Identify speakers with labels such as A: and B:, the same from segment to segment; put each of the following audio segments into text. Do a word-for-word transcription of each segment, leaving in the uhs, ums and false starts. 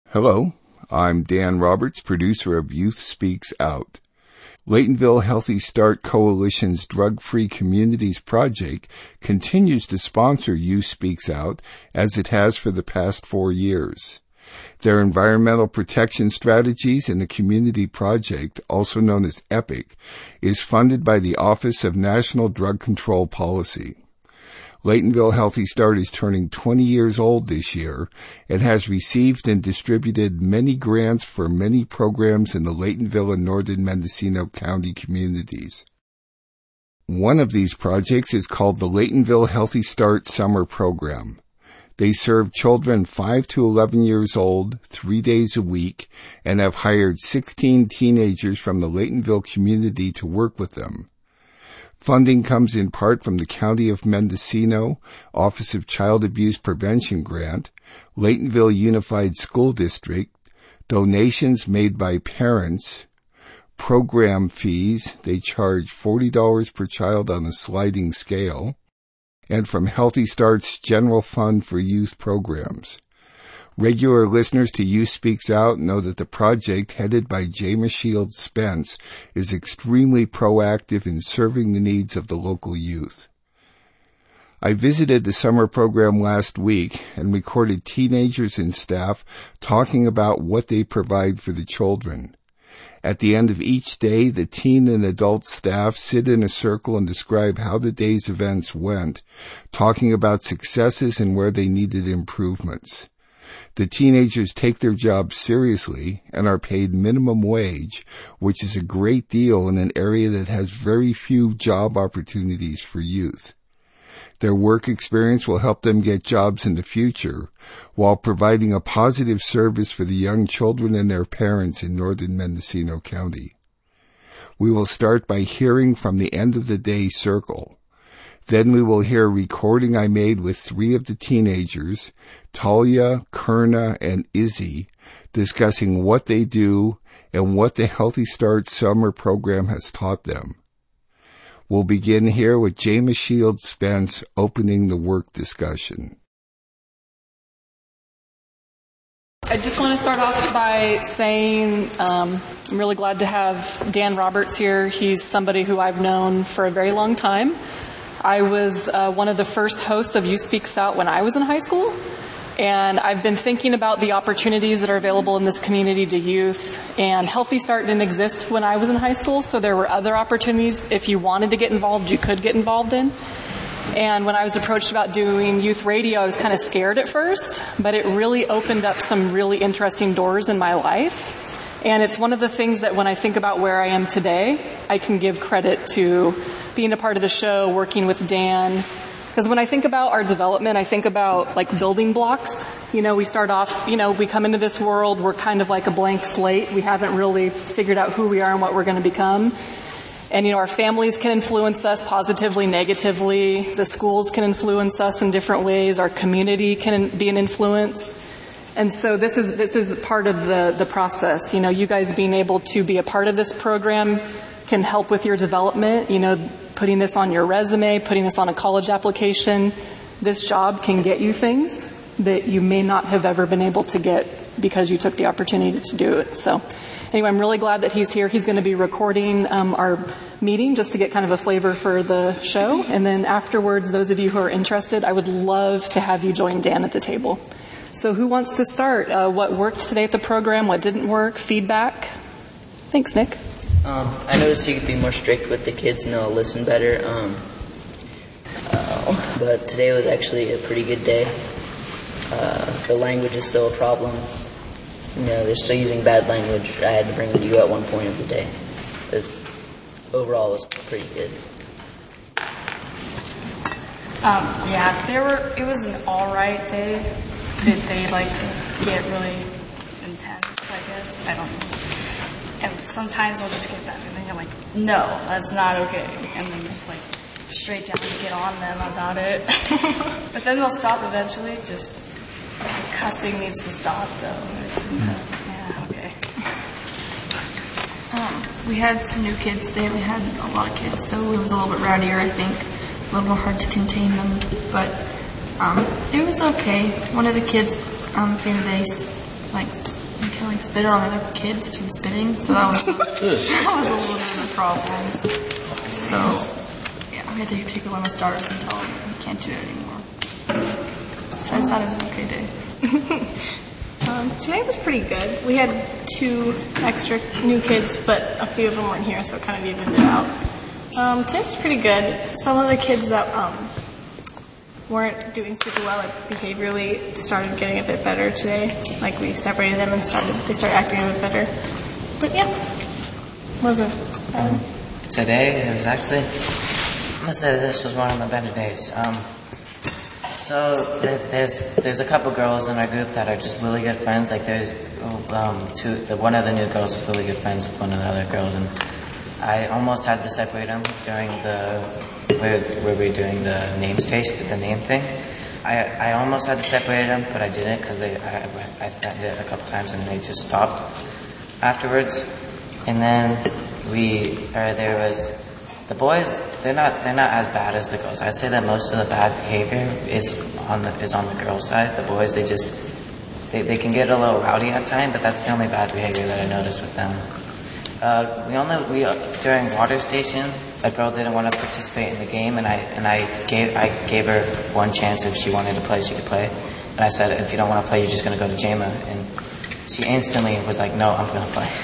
A: Hello, I'm Dan Roberts, producer of Youth Speaks Out. Laytonville Healthy Start Coalition's Drug-Free Communities Project continues to sponsor Youth Speaks Out as it has for the past four years. Their environmental protection strategies in the community project, also known as EPIC, is funded by the Office of National Drug Control Policy. Laytonville Healthy Start is turning twenty years old this year and has received and distributed many grants for many programs in the Laytonville and Northern Mendocino County communities. One of these projects is called the Laytonville Healthy Start Summer Program. They serve children five to eleven years old, three days a week, and have hired sixteen teenagers from the Laytonville community to work with them. Funding comes in part from the County of Mendocino, Office of Child Abuse Prevention Grant, Laytonville Unified School District, donations made by parents, program fees, they charge forty dollars per child on a sliding scale, and from Healthy Start's General Fund for Youth Programs. Regular listeners to Youth Speaks Out know that the project, headed by Jama Shields Spence, is extremely proactive in serving the needs of the local youth. I visited the summer program last week and recorded teenagers and staff talking about what they provide for the children. At the end of each day, the teen and adult staff sit in a circle and describe how the day's events went, talking about successes and where they needed improvements. The teenagers take their jobs seriously and are paid minimum wage, which is a great deal in an area that has very few job opportunities for youth. Their work experience will help them get jobs in the future, while providing a positive service for the young children and their parents in Northern Mendocino County. We will start by hearing from the end of the day circle. Then we will hear a recording I made with three of the teenagers, Talia, Kerna, and Izzy, discussing what they do and what the Healthy Start summer program has taught them. We'll begin here with Jama Shields Spence opening the work discussion.
B: I just want to start off by saying um, I'm really glad to have Dan Roberts here. He's somebody who I've known for a very long time. I was uh, one of the first hosts of Youth Speaks Out when I was in high school, and I've been thinking about the opportunities that are available in this community to youth, and Healthy Start didn't exist when I was in high school, so there were other opportunities. If you wanted to get involved, you could get involved in. And when I was approached about doing youth radio, I was kind of scared at first, but it really opened up some really interesting doors in my life. And it's one of the things that when I think about where I am today, I can give credit to being a part of the show, working with Dan. Because when I think about our development, I think about like building blocks. You know, we start off, you know, we come into this world, we're kind of like a blank slate. We haven't really figured out who we are and what we're going to become. And, you know, our families can influence us positively, negatively. The schools can influence us in different ways. Our community can be an influence. And so this is this is part of the, the process. You know, you guys being able to be a part of this program can help with your development. You know, putting this on your resume, putting this on a college application. This job can get you things that you may not have ever been able to get because you took the opportunity to do it. So anyway, I'm really glad that he's here. He's going to be recording um, our meeting just to get kind of a flavor for the show. And then afterwards, those of you who are interested, I would love to have you join Dan at the table. So who wants to start? Uh, what worked today at the program? What didn't work? Feedback? Thanks, Nick.
C: Um, I noticed you could be more strict with the kids and they'll listen better. Um, uh, but today was actually a pretty good day. Uh, the language is still a problem. You know, they're still using bad language. I had to bring it to you at one point of the day. It was, overall, it was pretty good.
D: Um, yeah, there were. It was an all right day. That they like to get really intense, I guess. I don't know. And sometimes they'll just get that, and then you're like, no, that's not okay. And then just like straight down and get on them about it. But then they'll stop eventually. Just the cussing needs to stop, though. It's intense. Yeah, okay.
E: Um, we had some new kids today. We had a lot of kids, so it was a little bit rowdier, I think. A little more hard to contain them, but um, it was okay. One of the kids um, at the end of the day like and killing spit on other kids from spitting. So that was that was a little bit of a problem. So yeah, I had to take away my starters and tell them we can't do it anymore. Since that was an okay day.
F: um, today was pretty good. We had two extra new kids, but a few of them weren't here, so it kind of evened it out. Um, today was pretty good. Some of the kids that um, weren't doing super well like, behaviorally started getting a bit better today. Like we separated them and started they started acting a bit better. But yeah, wasn't bad.
G: Today it was actually, let's say this was one of my better days. Um, so th- there's there's a couple girls in our group that are just really good friends. Like there's um, two, the, one of the new girls is really good friends with one of the other girls, and I almost had to separate them during the where, where we were doing the name station, the name thing. I I almost had to separate them, but I didn't because they I, I threatened it a couple times and they just stopped afterwards. And then we or there was the boys. They're not they're not as bad as the girls. I'd say that most of the bad behavior is on the is on the girls' side. The boys they just they they can get a little rowdy at times, but that's the only bad behavior that I noticed with them. Uh, we only we uh, during water station, a girl didn't want to participate in the game, and I and I gave I gave her one chance if she wanted to play, she could play. And I said, if you don't want to play, you're just going to go to J M A. And she instantly was like, no, I'm going to play.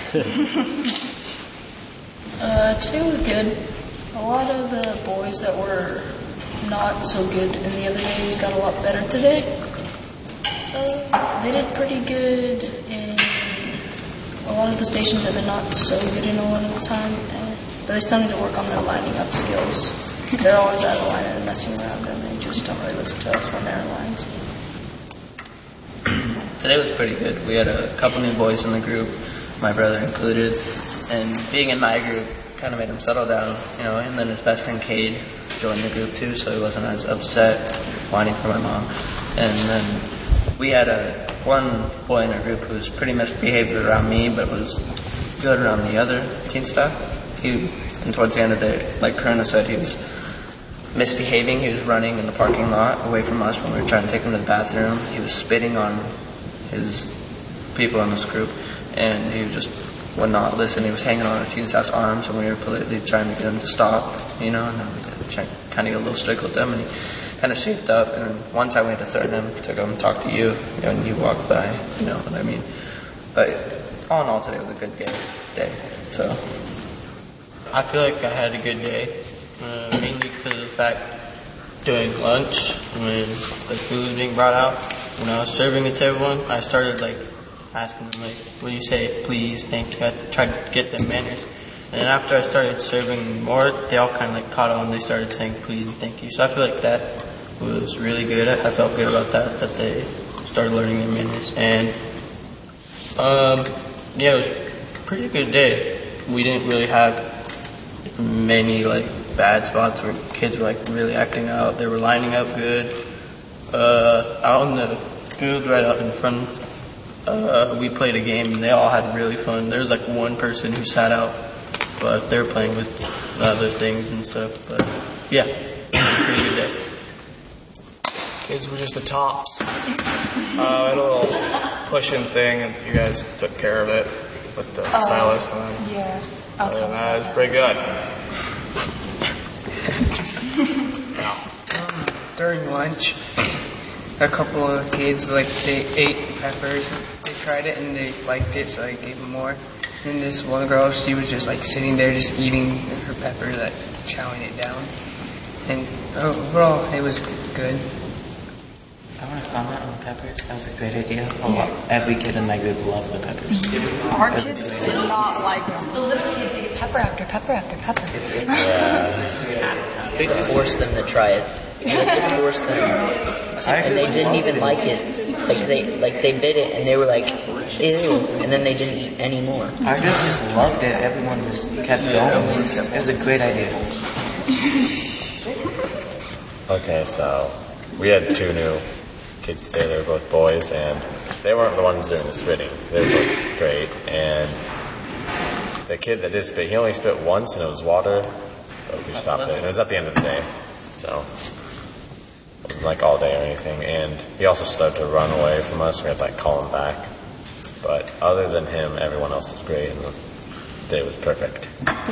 H: uh, today was good. A lot of the boys that were not so good in the other days got a lot better today. Uh, they did pretty good in a lot of the stations that they're not so good in a lot of the time. Uh, but they still need to work on their lining up skills. They're always out of line and messing around, and they just don't really listen to us when they're in lines.
I: Today was pretty good. We had a couple new boys in the group, my brother included, and being in my group kind of made him settle down, you know, and then his best friend Cade joined the group too, so he wasn't as upset, whining for my mom. And then we had a one boy in our group who was pretty misbehaved around me, but was good around the other teen staff. He, and towards the end of the day, like Corona said, he was misbehaving. He was running in the parking lot away from us when we were trying to take him to the bathroom. He was spitting on his people in this group, and he just would not listen. He was hanging on our teen staff's arms, and we were politely trying to get him to stop, you know, and then we tried to kind of get a little strict with him, and he kind of shaped up, and then one time we had to threaten him to go and talk to you, you know, and you walked by, you know what I mean. But all in all, today was a good day, day so.
J: I feel like I had a good day, uh, mainly because of the fact during lunch, when the food was being brought out, when I was serving it to everyone, I started like asking them like, what do you say, please, thank you, I tried to get them manners. And then after I started serving more, they all kind of like caught on, they started saying please and thank you. So I feel like that was really good. I felt good about that, that they started learning their manners. And um, yeah, it was a pretty good day. We didn't really have many like bad spots where kids were like really acting out. They were lining up good. Uh, out on the field right out in front, uh, we played a game and they all had really fun. There was like one person who sat out, but they were playing with other things and stuff. But yeah, it was a pretty good day.
K: Kids were just the tops. Uh, and a little pushing thing, and you guys took care of it with the uh, Silas. And
H: yeah.
K: Other than that, it was pretty good.
L: Yeah. Um, during lunch, a couple of kids, like, they ate peppers. They tried it and they liked it, so I gave them more. And this one girl, she was just, like, sitting there just eating her peppers, like, chowing it down. And overall, it was good.
G: I want to comment on the peppers. That was a great idea. A lot, every kid in my group loved the peppers.
B: Our kids did not like them.
H: The little kids ate pepper after pepper after pepper.
C: Yeah. They forced them to try it. They forced them, and they didn't even like it. Like they, like they bit it, and they were like, "Ew!" And then they didn't eat any more.
G: Our group just loved it. Everyone just kept going. It was a great idea.
M: Okay, so we had two new kids today. They were both boys, and they weren't the ones doing the spitting. They were both great. And the kid that did spit, he only spit once, and it was water, but we stopped it. And it was at the end of the day, so it wasn't like all day or anything. And he also started to run away from us. We had to like call him back. But other than him, everyone else was great, and the day was perfect.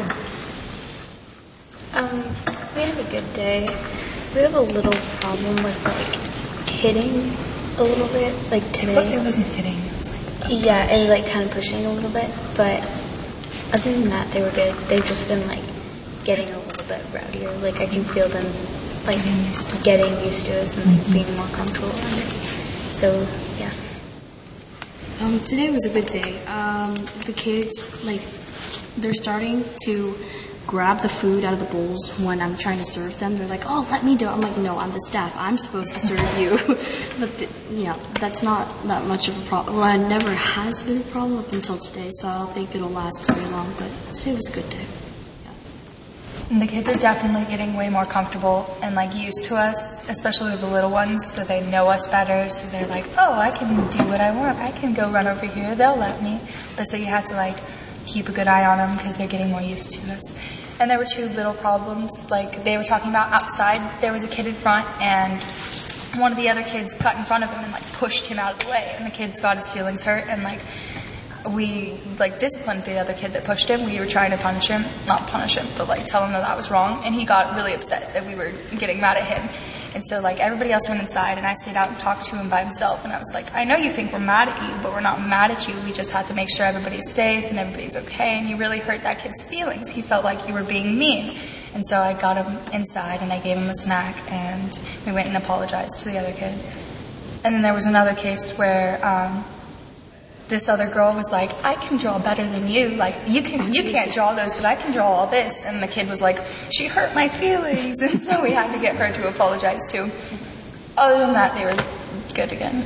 N: Um, we had a good day. We have a little problem with, like, hitting a little bit, like today.
O: It wasn't hitting. It was like...
N: Yeah, it was, like, kind of pushing a little bit. But other than that, they were good. They've just been, like, getting a little bit rowdier. Like, I can feel them, like, getting used to, getting used to us and, like, mm-hmm. being more comfortable in us. So, yeah.
D: Um, today was a good day. Um, the kids, like, they're starting to grab the food out of the bowls when I'm trying to serve them. They're like, oh, let me do it. I'm like, no, I'm the staff. I'm supposed to serve you. But, the, you know, that's not that much of a problem. Well, it never has been a problem up until today, so I don't think it'll last very long. But today was a good day.
O: And the kids are definitely getting way more comfortable and, like, used to us, especially the little ones, so they know us better. So they're like, oh, I can do what I want. I can go run over here. They'll let me. But so you have to, like, keep a good eye on them because they're getting more used to us. And there were two little problems. Like, they were talking about outside. There was a kid in front, and one of the other kids cut in front of him and, like, pushed him out of the way. And the kid's got his feelings hurt, and, like, we, like, disciplined the other kid that pushed him. We were trying to punish him. Not punish him, but, like, tell him that that was wrong. And he got really upset that we were getting mad at him. And so, like, everybody else went inside, and I stayed out and talked to him by himself. And I was like, I know you think we're mad at you, but we're not mad at you. We just have to make sure everybody's safe and everybody's okay. And you really hurt that kid's feelings. He felt like you were being mean. And so I got him inside, and I gave him a snack, and we went and apologized to the other kid. And then there was another case where um, this other girl was like, I can draw better than you. Like, you can, you can't draw those, but I can draw all this. And the kid was like, she hurt my feelings. And so we had to get her to apologize too. Other than that, they were good again.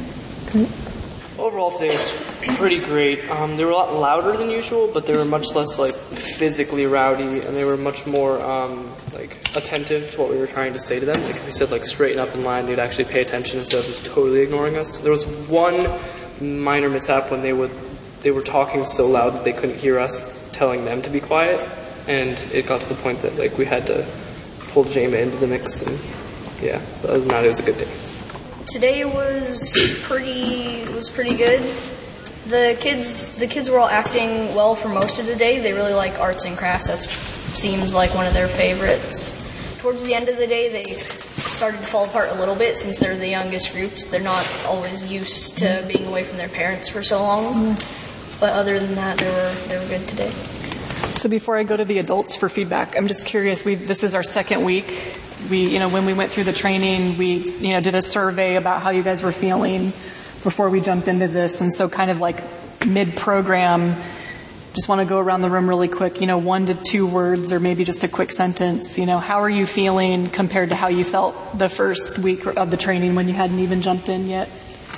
P: Overall, today was pretty great. Um, they were a lot louder than usual, but they were much less, like, physically rowdy, and they were much more, um, like, attentive to what we were trying to say to them. Like, if we said, like, straighten up in line, they'd actually pay attention instead of just totally ignoring us. There was one minor mishap when they would they were talking so loud that they couldn't hear us telling them to be quiet, and it got to the point that, like, we had to pull Jama into the mix, and yeah, but other than that, it was a good day.
H: Today was pretty was pretty good. The kids the kids were all acting well for most of the day. They really like arts and crafts. That seems like one of their favorites. Towards the end of the day, they started to fall apart a little bit since they're the youngest groups. They're not always used to being away from their parents for so long. But other than that, they were they were good today.
B: So before I go to the adults for feedback, I'm just curious. We this is our second week. We, you know, when we went through the training, we, you know, did a survey about how you guys were feeling before we jumped into this. And so kind of like mid-program, just want to go around the room really quick, you know, one to two words or maybe just a quick sentence. You know, how are you feeling compared to how you felt the first week of the training when you hadn't even jumped in yet?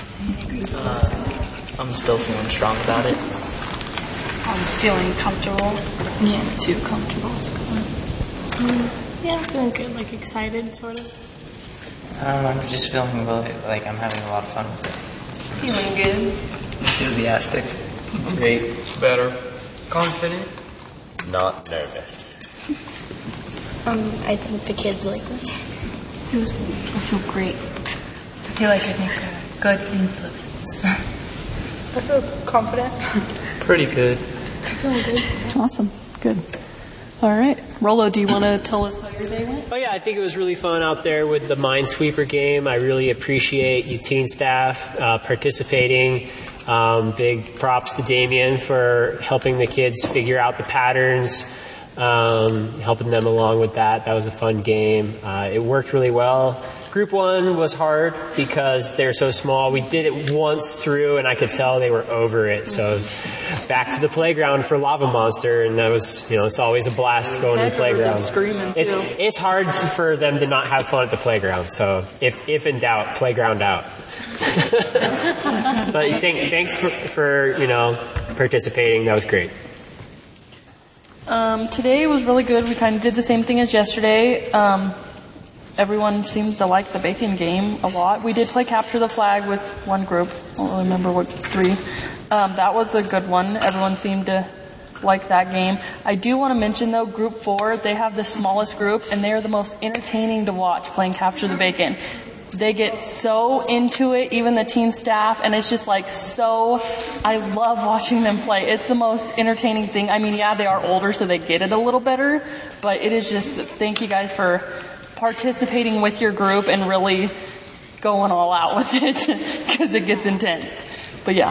C: Uh, I'm still feeling strong about it.
D: I'm feeling comfortable.
E: Yeah, too comfortable. It's good.
F: Um, yeah, I'm feeling good, like excited, sort of.
G: Um, I'm just feeling really, like I'm having a lot of fun with it.
E: Feeling good.
I: Enthusiastic. Great.
L: Better. Confident.
M: Not nervous.
N: Um, I think the kids like me.
O: It was, I feel great. I feel like I make a good influence.
E: I feel confident.
P: Pretty good.
B: Feeling good. Awesome. Good. All right. Rolo, do you want to tell us how your day went?
Q: Oh, yeah, I think it was really fun out there with the Minesweeper game. I really appreciate you teen staff uh, participating. Um, big props to Damien for helping the kids figure out the patterns, um, helping them along with that. That was a fun game. Uh, it worked really well. Group one was hard because they're so small. We did it once through, and I could tell they were over it. So it was back to the playground for Lava Monster, and that was, you know, it's always a blast going to the playground.
B: Screaming too.
Q: It's it's hard for them to not have fun at the playground. So if if in doubt, playground out. But thank, thanks for, for you know participating. That was great.
F: Um, today was really good. We kind of did the same thing as yesterday. Um, everyone seems to like the bacon game a lot. We did play capture the flag with one group. I don't really remember what three. Um, that was a good one. Everyone seemed to like that game. I do want to mention though, group four, they have the smallest group and they are the most entertaining to watch playing capture the bacon.
B: they get so into it, even the teen staff, and it's just like so, I love watching them play. It's the most entertaining thing. I mean, yeah, they are older, so they get it a little better, but it is just, thank you guys for participating with your group and really going all out with it, because it gets intense. But yeah.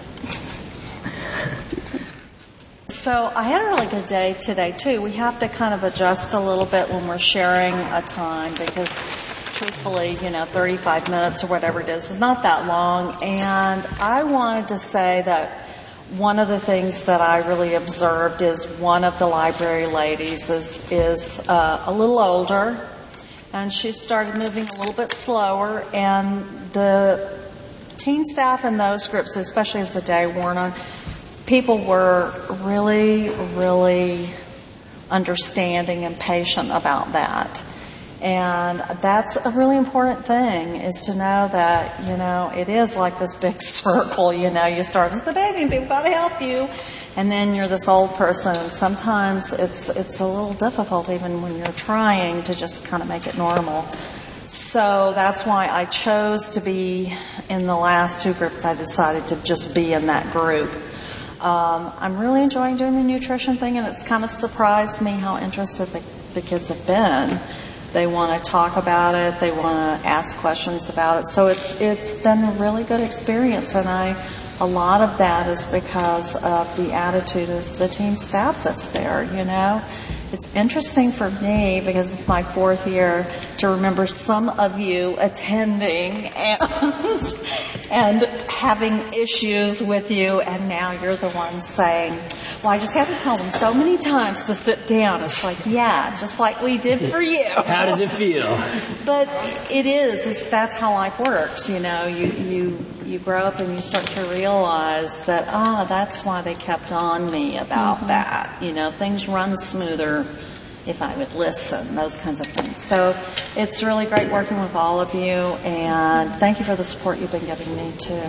R: So I had a really good day today, too. We have to kind of adjust a little bit when we're sharing a time because, truthfully, you know, thirty-five minutes or whatever it is is not that long. And I wanted to say that one of the things that I really observed is one of the library ladies is, is uh, a little older, and she started moving a little bit slower, and the teen staff in those groups, especially as the day wore on, people were really, really understanding and patient about that. And that's a really important thing, is to know that, you know, it is like this big circle. You know, you start as the baby and people got to help you. And then you're this old person. And sometimes it's, it's a little difficult even when you're trying to just kind of make it normal. So that's why I chose to be in the last two groups. I decided to just be in that group. Um, I'm really enjoying doing the nutrition thing, and it's kind of surprised me how interested the, the kids have been. They want to talk about it. They want to ask questions about it. So it's it's been a really good experience, and I a lot of that is because of the attitude of the teen staff that's there. You know, it's interesting for me because it's my fourth year to remember some of you attending and and having issues with you, and now you're the one saying, well, I just had to tell them so many times to sit down. It's like, yeah, just like we did for you.
Q: How does it feel?
R: But it is. It's, that's how life works. You know, you, you, you grow up and you start to realize that, ah, that's why they kept on me about mm-hmm. that. You know, things run smoother if I would listen, those kinds of things. So it's really great working with all of you, and thank you for the support you've been giving me, too.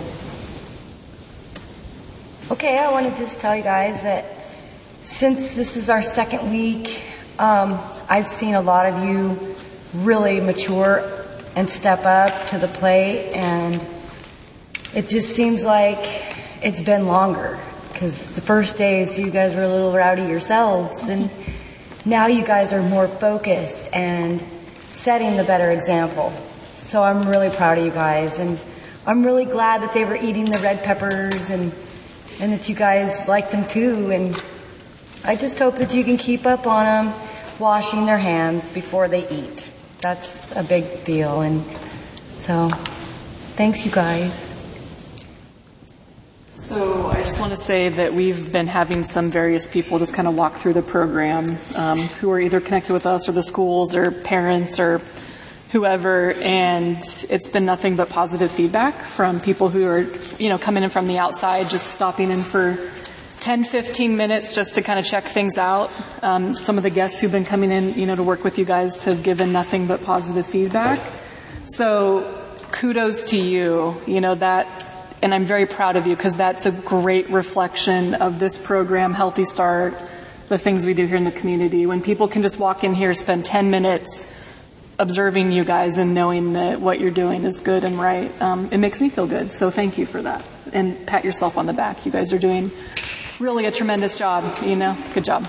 S: Okay, I want to just tell you guys that since this is our second week, um, I've seen a lot of you really mature and step up to the plate, and it just seems like it's been longer, because the first days you guys were a little rowdy yourselves, and now you guys are more focused and setting the better example. So I'm really proud of you guys, and I'm really glad that they were eating the red peppers and and that you guys liked them too. And I just hope that you can keep up on them, washing their hands before they eat. That's a big deal. And so, thanks you guys.
B: So I just want to say that we've been having some various people just kind of walk through the program um, who are either connected with us or the schools or parents or whoever, and it's been nothing but positive feedback from people who are, you know, coming in from the outside, just stopping in for ten, fifteen minutes just to kind of check things out. Um, some of the guests who've been coming in, you know, to work with you guys have given nothing but positive feedback. So kudos to you, you know, that, and I'm very proud of you because that's a great reflection of this program, Healthy Start, the things we do here in the community. When people can just walk in here, spend ten minutes observing you guys and knowing that what you're doing is good and right, um, it makes me feel good. So thank you for that. And pat yourself on the back. You guys are doing really a tremendous job, you know. Good job.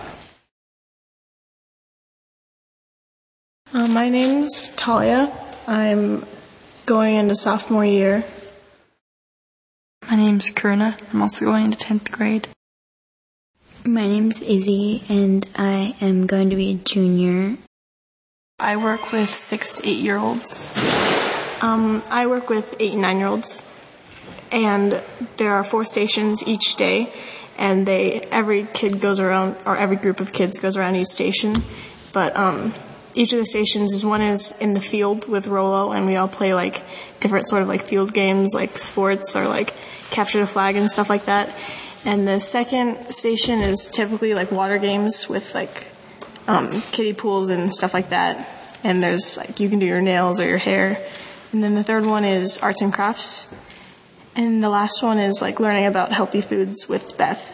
F: Uh, my name's Talia. I'm going into sophomore year.
T: My name's Karuna. I'm also going into tenth grade.
N: My name's Izzy, and I am going to be a junior.
T: I work with six to eight year olds.
F: Um, I work with eight and nine year olds, and there are four stations each day, and they every kid goes around, or every group of kids goes around each station. But um, each of the stations is one is in the field with Rolo, and we all play like different sort of like field games, like sports or like capture the flag and stuff like that. And the second station is typically like water games with like um, kiddie pools and stuff like that. And there's like you can do your nails or your hair. And then the third one is arts and crafts. And the last one is like learning about healthy foods with Beth.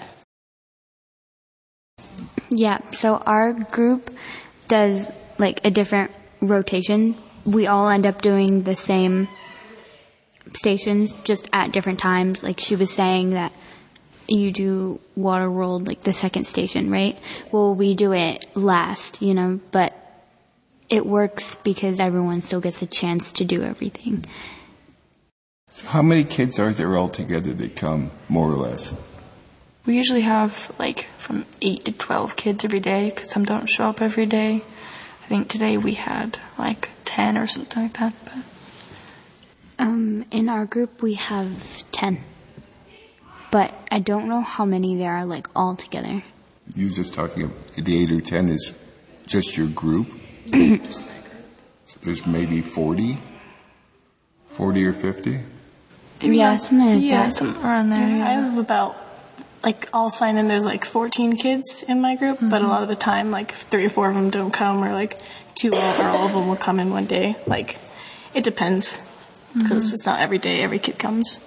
N: Yeah, so our group does like a different rotation we all end up doing the same stations, just at different times. Like she was saying that you do Waterworld, like the second station, right? Well, we do it last, you know, but it works because everyone still gets a chance to do everything.
A: So how many kids are there altogether that come, more or less?
T: We usually have like from eight to twelve kids every day because some don't show up every day. I think today we had like ten or something like that. But.
N: Um, in our group we have ten. But I don't know how many there are, like, all together.
A: You just talking about the eight or ten is just your group? Just that group. So there's maybe forty? forty or fifty?
N: Yeah, something like
F: yeah,
N: that.
F: something around there. Yeah. I have about, like, all signed in, there's like fourteen kids in my group, mm-hmm. but a lot of the time, like, three or four of them don't come, or like two or all of them will come in one day. Like, it depends, because mm-hmm. it's not every day every kid comes.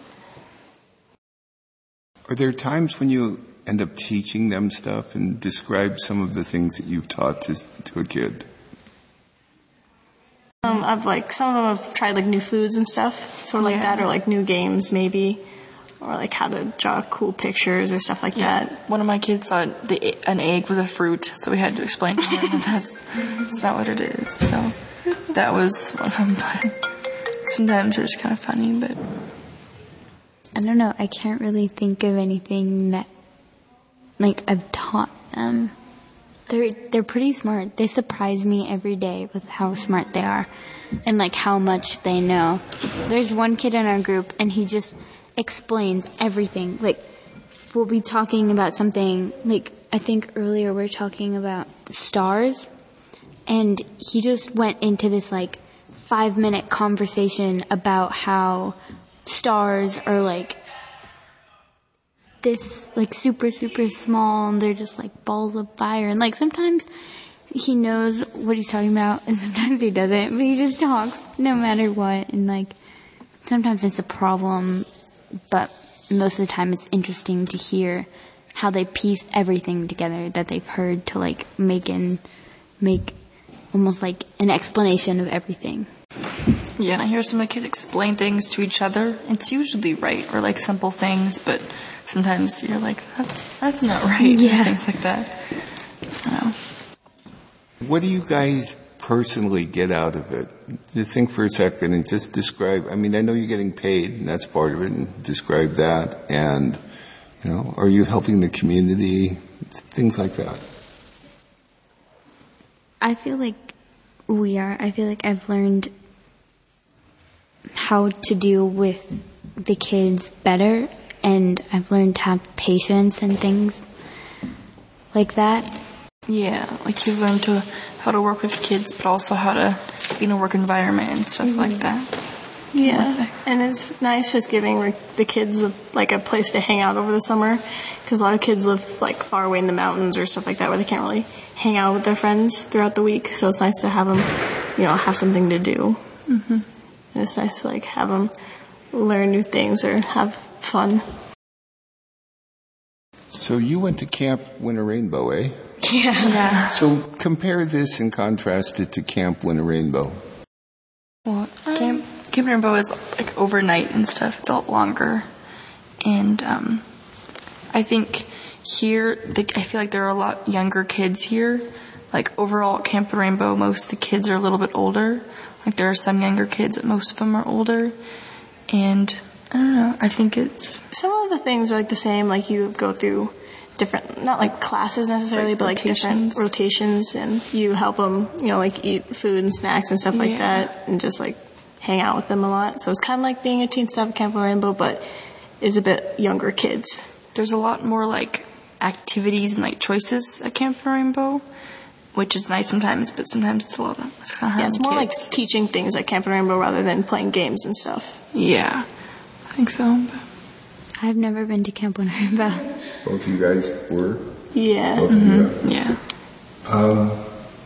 A: Are there times when you end up teaching them stuff, and describe some of the things that you've taught to, to a kid?
F: Um, I've like, some of them have tried like new foods and stuff, sort of like
T: Yeah.
F: that, or like new games maybe, or like how to draw cool pictures or stuff like
T: Yeah.
F: that.
T: One of my kids thought the, an egg was a fruit, so we had to explain to her that that's, that's not what it is. So that was one of them, but sometimes they're just kind of funny, but...
N: I don't know, I can't really think of anything that, like, I've taught them. They're, they're pretty smart. They surprise me every day with how smart they are and, like, how much they know. There's one kid in our group, and he just explains everything. Like, we'll be talking about something, like, I think earlier we were talking about stars, and he just went into this, like, five-minute conversation about how stars are like this, like super super small, and they're just like balls of fire, and like sometimes he knows what he's talking about and sometimes he doesn't, but he just talks no matter what, and like sometimes it's a problem, but most of the time it's interesting to hear how they piece everything together that they've heard to like make and make almost like an explanation of everything.
T: Yeah, and I hear some of the kids explain things to each other. It's usually right, or like simple things, but sometimes you're like, that's, that's not right.
N: Yeah.
T: Things like that. I don't know.
A: What do you guys personally get out of it? You think for a second and just describe, I mean, I know you're getting paid, and that's part of it, and describe that. And, you know, are you helping the community? Things like that.
N: I feel like we are. I feel like I've learned how to deal with the kids better, and I've learned to have patience and things like that.
T: Yeah, like you've learned to how to work with kids, but also how to be in a work environment and stuff mm-hmm. like that.
F: Yeah, and it's nice just giving like, the kids a, like a place to hang out over the summer, because a lot of kids live like far away in the mountains or stuff like that, where they can't really hang out with their friends throughout the week. So it's nice to have them, you know, have something to do.
T: Mm-hmm.
F: And it's nice to like have them learn new things or have fun.
A: So you went to Camp Winter Rainbow, eh?
T: Yeah. yeah.
A: So compare this and contrast it to Camp Winter Rainbow.
T: Well, Camp, Camp Rainbow is like overnight and stuff. It's a lot longer. And um, I think here, the, I feel like there are a lot younger kids here. Like overall at Camp Rainbow, most of the kids are a little bit older. Like there are some younger kids, but most of them are older. And I don't know, I think it's...
F: Some of the things are like the same, like you go through different, not like classes necessarily, like but like different rotations, and you help them, you know, like eat food and snacks and stuff like
T: yeah.
F: that, and just like hang out with them a lot. So it's kind of like being a teen staff at Camp Rainbow, but it's a bit younger kids.
T: There's a lot more like activities and like choices at Camp Rainbow, which is nice sometimes, but sometimes it's a lot of, it's kind of hard
F: Yeah, it's more
T: kids.
F: like teaching things at Camp Rainbow rather than playing games and stuff.
T: Yeah, I think so.
N: I've never been to Camp Winter Rainbow.
A: Both of you guys were?
F: Yeah.
A: Both
T: mm-hmm.
A: of you?
T: Yeah.
A: Um,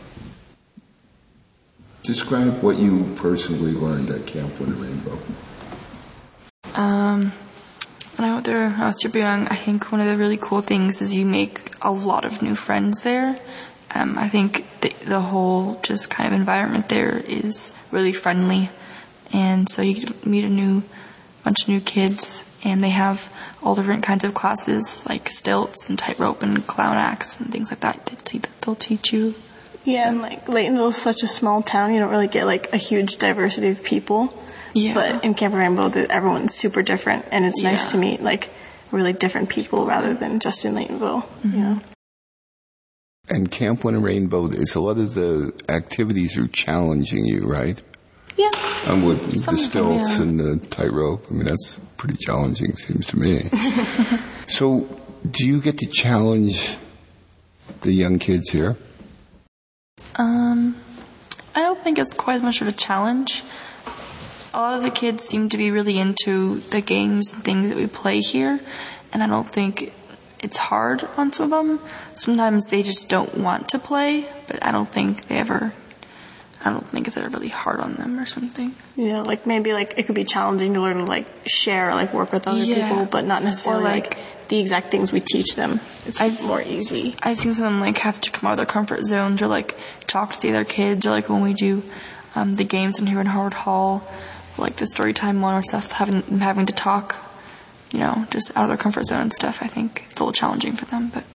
A: describe what you personally learned at Camp Winter Rainbow.
T: Um, when I went there, when I was super young, I think one of the really cool things is you make a lot of new friends there. Um, I think the, the whole just kind of environment there is really friendly. And so you get to meet a new bunch of new kids, and they have all different kinds of classes like stilts and tightrope and clown acts and things like that. They'll teach, they'll teach you.
F: Yeah, and like Laytonville is such a small town, you don't really get like a huge diversity of people.
T: Yeah.
F: But in Camp Rainbow, everyone's super different, and it's
T: Yeah.
F: nice to meet like really different people rather than just in Laytonville. Mm-hmm. You know.
A: And Camp One Rainbow, is a lot of the activities are challenging you, right?
F: Yeah.
A: Um, with
F: Some
A: the
F: of them,
A: stilts
F: yeah.
A: and the tightrope. I mean, that's pretty challenging, it seems to me. So, do you get to challenge the young kids here?
T: Um, I don't think it's quite as much of a challenge. A lot of the kids seem to be really into the games and things that we play here, and I don't think it's hard on some of them. Sometimes they just don't want to play, but I don't think they ever, I don't think it's ever really hard on them or something.
F: Yeah, like maybe like it could be challenging to learn to like share or like work with other
T: Yeah.
F: people, but not necessarily
T: Or,
F: like,
T: like,
F: the exact things we teach them. It's
T: I've,
F: more easy.
T: I've seen someone like have to come out of their comfort zones or like talk to the other kids, or like when we do um, the games in here in Howard Hall, like the story time one or stuff, having having to talk, you know, just out of their comfort zone and stuff. I think it's a little challenging for them, but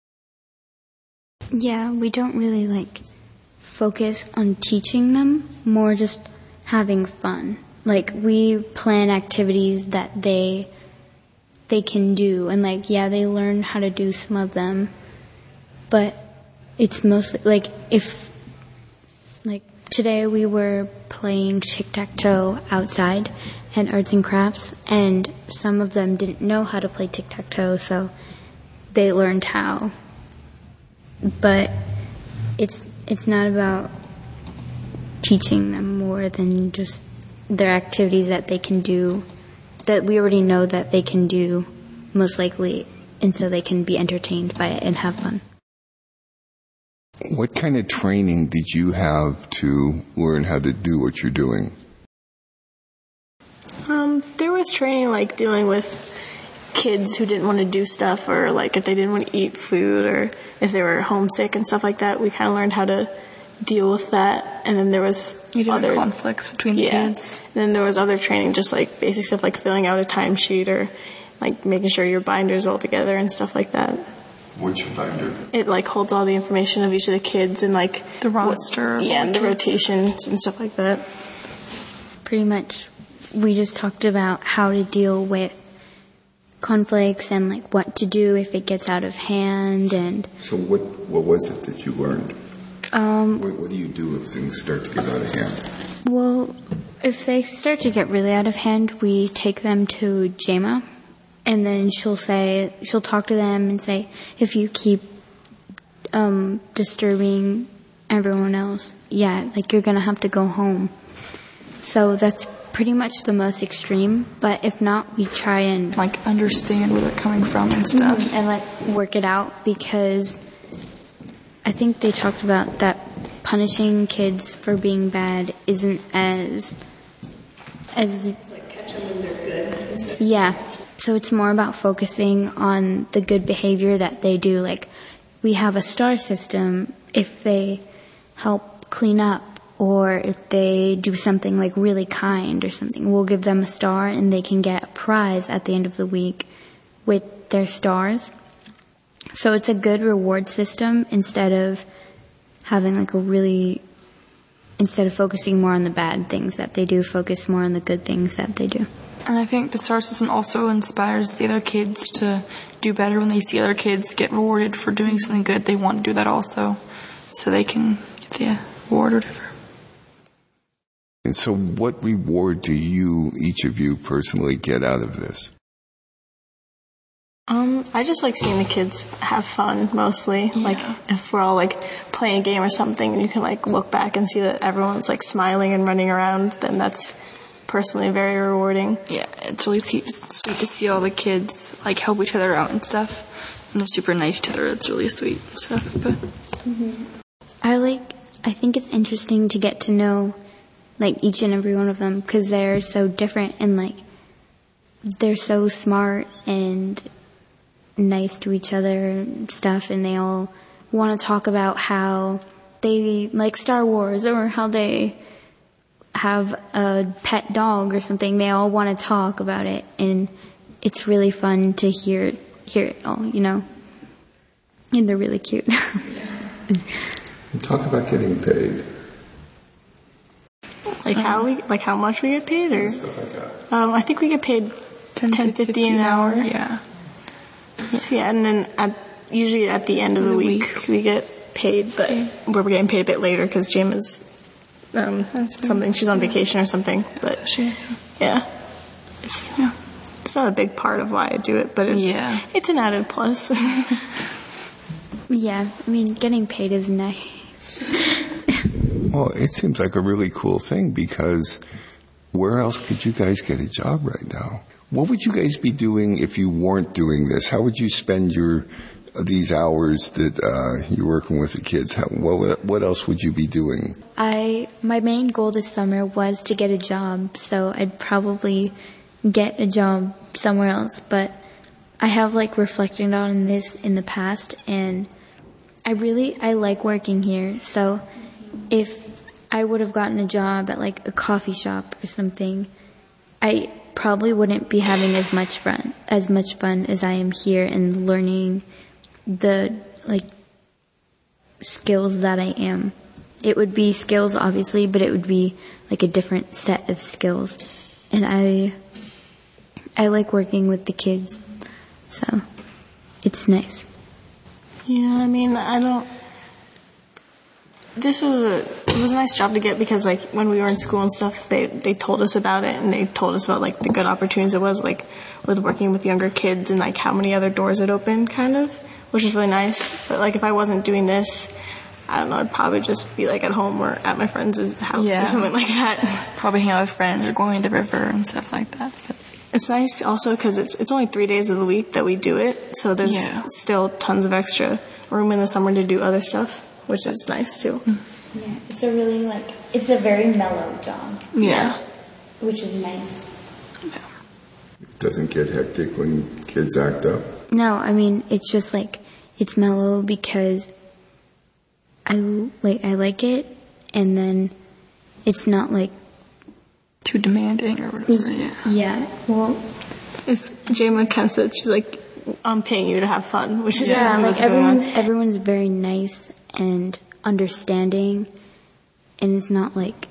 N: Yeah, we don't really like focus on teaching them, more just having fun. Like we plan activities that they they can do, and like yeah, they learn how to do some of them, but it's mostly like if like today we were playing tic-tac-toe outside and arts and crafts, and some of them didn't know how to play tic-tac-toe, so they learned how. But it's it's not about teaching them more than just their activities that they can do, that we already know that they can do most likely, and so they can be entertained by it and have fun.
A: What kind of training did you have to learn how to do what you're doing?
F: Um, there was training like dealing with kids who didn't want to do stuff, or like if they didn't want to eat food, or if they were homesick and stuff like that. We kind of learned how to deal with that. And then there was other
T: conflicts between the
F: yeah.
T: kids.
F: And then there was other training, just like basic stuff like filling out a timesheet, or like making sure your binder's all together and stuff like that.
A: What's your binder?
F: It like holds all the information of each of the kids and like
T: the roster,
F: what,
T: of
F: yeah,
T: all
F: and the
T: kids.
F: rotations and stuff like that.
N: Pretty much, we just talked about how to deal with conflicts and like what to do if it gets out of hand. And
A: So what what was it that you learned?
N: um,
A: What, what do you do if things start to get out of hand?
N: well, if they start to get really out of hand, we take them to Jama, and then she'll say she'll talk to them and say, if you keep um, disturbing everyone else, yeah, like you're gonna have to go home. So that's pretty much the most extreme, but if not, we try and
T: like understand where they're coming from and stuff,
N: and like work it out, because I think they talked about that punishing kids for being bad isn't as as
B: Like catch them when they're good.
N: yeah. So it's more about focusing on the good behavior that they do. Like we have a star system if they help clean up, or if they do something like really kind or something, we'll give them a star and they can get a prize at the end of the week with their stars. So it's a good reward system instead of having like a really, instead of focusing more on the bad things that they do, focus more on the good things that they do.
T: And I think the star system also inspires the other kids to do better. When they see other kids get rewarded for doing something good, they want to do that also, so they can get the reward or whatever.
A: And so what reward do you, each of you personally, get out of this?
F: Um, I just like seeing the kids have fun mostly. Yeah. Like if we're all like playing a game or something and you can like look back and see that everyone's like smiling and running around, then that's personally very rewarding.
T: Yeah, it's really sweet to see all the kids like help each other out and stuff. And they're super nice to each other. It's really sweet and stuff. But
N: mm-hmm. I like, I think it's interesting to get to know like each and every one of them, because they're so different and like they're so smart and nice to each other and stuff, and they all want to talk about how they like Star Wars or how they have a pet dog or something. They all want to talk about it, and it's really fun to hear hear it all, you know. And they're really cute.
A: Talk about getting paid.
F: Like how we, like how much we get paid, or
A: stuff like that.
F: Um, I think we get paid ten fifty an hour.
T: Yeah.
F: Yeah, and then at, usually at the end of the, the week, week we get paid, but we're getting paid a bit later because Jim is um, something. She's on vacation or something. But
T: she is.
F: Yeah. It's, yeah. It's not a big part of why I do it, but it's
T: yeah.
F: it's an added plus.
N: Yeah, I mean, getting paid is nice.
A: Well, it seems like a really cool thing because where else could you guys get a job right now? What would you guys be doing if you weren't doing this? How would you spend your these hours that uh, you're working with the kids? How, what what else would you be doing?
N: I my main goal this summer was to get a job, so I'd probably get a job somewhere else. But I have like reflected on this in the past, and I really I like working here. So if I would have gotten a job at like a coffee shop or something, I probably wouldn't be having as much fun as much fun as I am here and learning the like skills that I am. It would be skills obviously, but it would be like a different set of skills. And I I like working with the kids. So it's nice.
F: Yeah, I mean, I don't This was a it was a nice job to get because like when we were in school and stuff, they they told us about it and they told us about like the good opportunities it was like with working with younger kids and like how many other doors it opened, kind of, which is really nice. But like if I wasn't doing this, I don't know, I'd probably just be like at home or at my friend's house
T: yeah.
F: or something like that.
T: Probably hang out with friends or going to the river and stuff like that. But
F: it's nice also because it's it's only three days of the week that we do it, so there's
T: yeah.
F: still tons of extra room in the summer to do other stuff, which is nice too.
N: Yeah, it's a really like it's a very mellow job.
F: Yeah,
N: which is nice.
A: It doesn't get hectic when kids act up.
N: No, I mean it's just like it's mellow because I like I like it, and then it's not like
T: too demanding or whatever. Yeah.
N: Yeah. Well,
F: it's Jayma kind of said she's like, I'm paying you to have fun, which is
N: yeah,
F: really
N: like everyone's everyone's very nice and understanding, and it's not like